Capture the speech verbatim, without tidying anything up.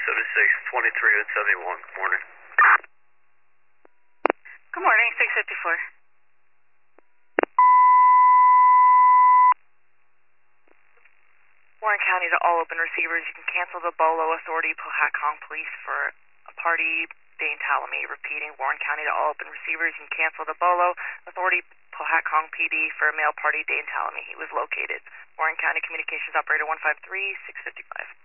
seventy-six, twenty-three and seventy-one. Good morning. Good morning, six fifty-four. Warren County to all open receivers. You can cancel the Bolo Authority Pohatcong Police for a party, Dane Talamy. Repeating, Warren County to all open receivers. You can cancel the Bolo Authority Pohatcong P D for a male party, Dane Talamy. He was located. Warren County Communications Operator one five three, six fifty-five.